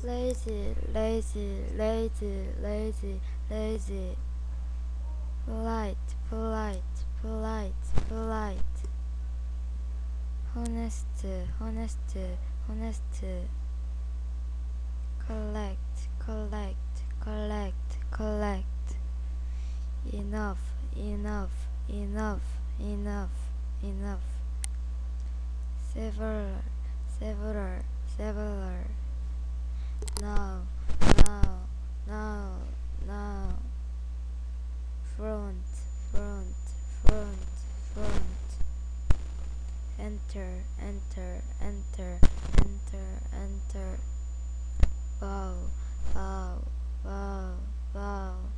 lazy, lazy, lazy, lazy, lazy. Polite, polite, polite, polite. Honest, honest, honest. Collect, collect, collect, collect. Enough, enough, enough, enough, enough. Several, several, several. Now, now, now, now. Front, front, front, front. Enter, enter, enter, enter, enter. Bow, bow, bow, bow.